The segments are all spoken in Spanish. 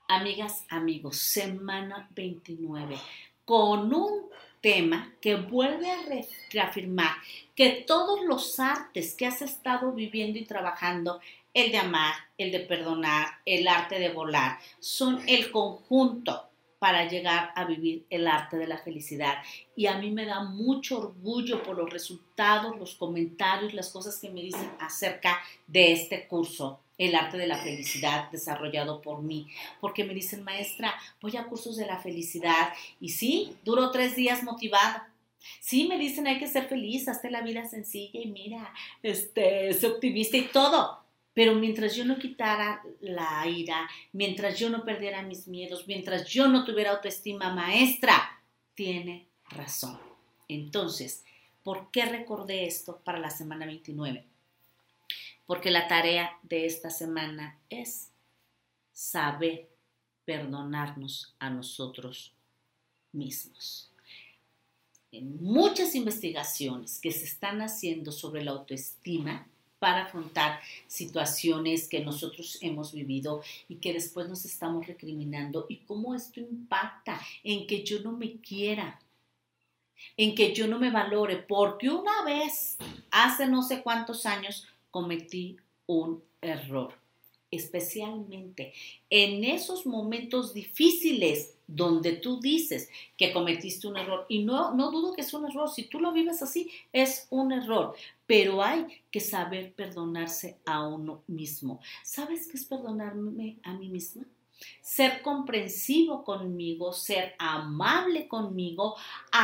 Amigas, amigos, semana 29, con un tema que vuelve a reafirmar que todos los artes que has estado viviendo y trabajando, el de amar, el de perdonar, el arte de volar, son el conjunto para llegar a vivir el arte de la felicidad. Y a mí me da mucho orgullo por los resultados, los comentarios, las cosas que me dicen acerca de este curso, el arte de la felicidad desarrollado por mí, porque me dicen, maestra, voy a cursos de la felicidad y sí, duró 3 días motivada. Sí, me dicen, hay que ser feliz, hazte la vida sencilla y mira, sé optimista y todo. Pero mientras yo no quitara la ira, mientras yo no perdiera mis miedos, mientras yo no tuviera autoestima, maestra, tiene razón. Entonces, ¿por qué recordé esto para la semana 29? Porque la tarea de esta semana es saber perdonarnos a nosotros mismos. En muchas investigaciones que se están haciendo sobre la autoestima para afrontar situaciones que nosotros hemos vivido y que después nos estamos recriminando, y cómo esto impacta en que yo no me quiera, en que yo no me valore, porque una vez, hace no sé cuántos años, cometí un error, especialmente en esos momentos difíciles donde tú dices que cometiste un error, y no dudo que es un error, si tú lo vives así, es un error, pero hay que saber perdonarse a uno mismo. ¿Sabes qué es perdonarme a mí misma? Ser comprensivo conmigo, ser amable conmigo,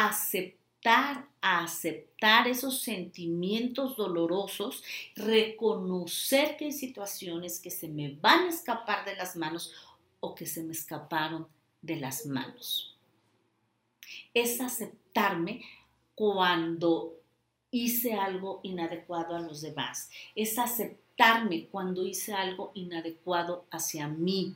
aceptar esos sentimientos dolorosos, reconocer que hay situaciones que se me van a escapar de las manos o que se me escaparon de las manos. Es aceptarme cuando hice algo inadecuado a los demás. Es aceptarme cuando hice algo inadecuado hacia mí.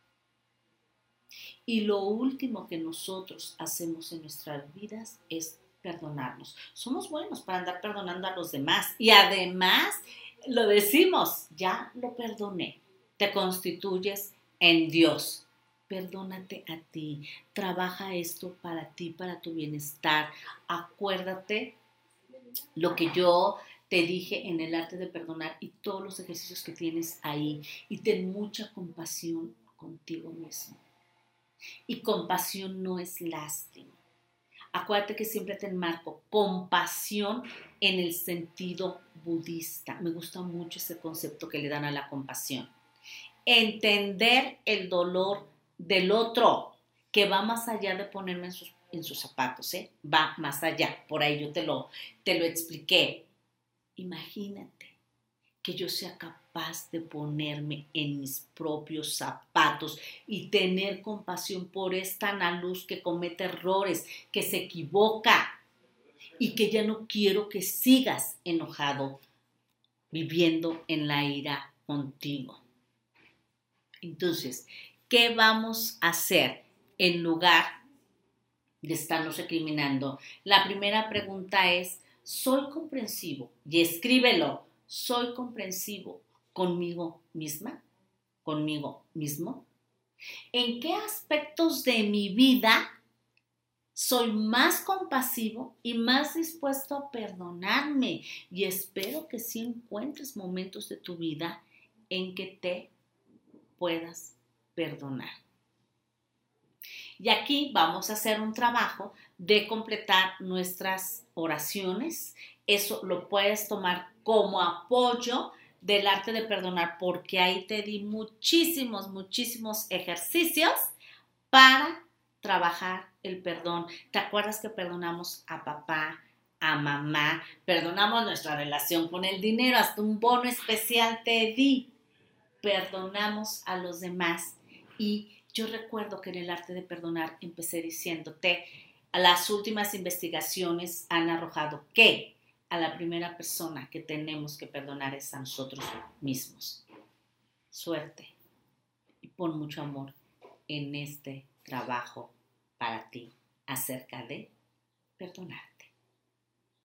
Y lo último que nosotros hacemos en nuestras vidas es perdonarnos. Somos buenos para andar perdonando a los demás y además lo decimos, ya lo perdoné. Te constituyes en Dios. Perdónate a ti. Trabaja esto para ti, para tu bienestar. Acuérdate lo que yo te dije en el arte de perdonar y todos los ejercicios que tienes ahí. Y ten mucha compasión contigo mismo. Y compasión no es lástima. Acuérdate que siempre te enmarco compasión en el sentido budista. Me gusta mucho ese concepto que le dan a la compasión. Entender el dolor del otro, que va más allá de ponerme en sus zapatos, ¿eh? Va más allá. Por ahí yo te lo expliqué. Imagínate que yo sea capaz de ponerme en mis propios zapatos y tener compasión por esta Ana Luz que comete errores, que se equivoca y que ya no quiero que sigas enojado, viviendo en la ira contigo. Entonces, ¿qué vamos a hacer en lugar de estarnos recriminando? La primera pregunta es, ¿soy comprensivo? Y escríbelo. ¿Soy comprensivo conmigo misma? ¿Conmigo mismo? ¿En qué aspectos de mi vida soy más compasivo y más dispuesto a perdonarme? Y espero que sí encuentres momentos de tu vida en que te puedas perdonar. Y aquí vamos a hacer un trabajo de completar nuestras oraciones. Eso lo puedes tomar como apoyo del arte de perdonar, porque ahí te di muchísimos ejercicios para trabajar el perdón. ¿Te acuerdas que perdonamos a papá, a mamá? Perdonamos nuestra relación con el dinero, hasta un bono especial te di. Perdonamos a los demás. Y yo recuerdo que en el arte de perdonar empecé diciéndote, las últimas investigaciones han arrojado que a la primera persona que tenemos que perdonar es a nosotros mismos. Suerte y pon mucho amor en este trabajo para ti acerca de perdonar.